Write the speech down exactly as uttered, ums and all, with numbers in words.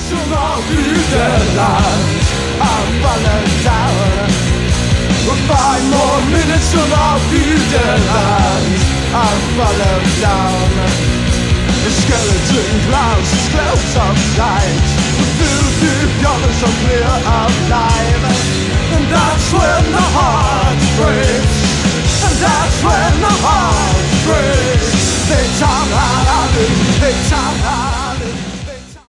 som har udeland. I'm falling down. Five more minutes from our udeland. I'm falling down. The skeleton clouds, his clothes are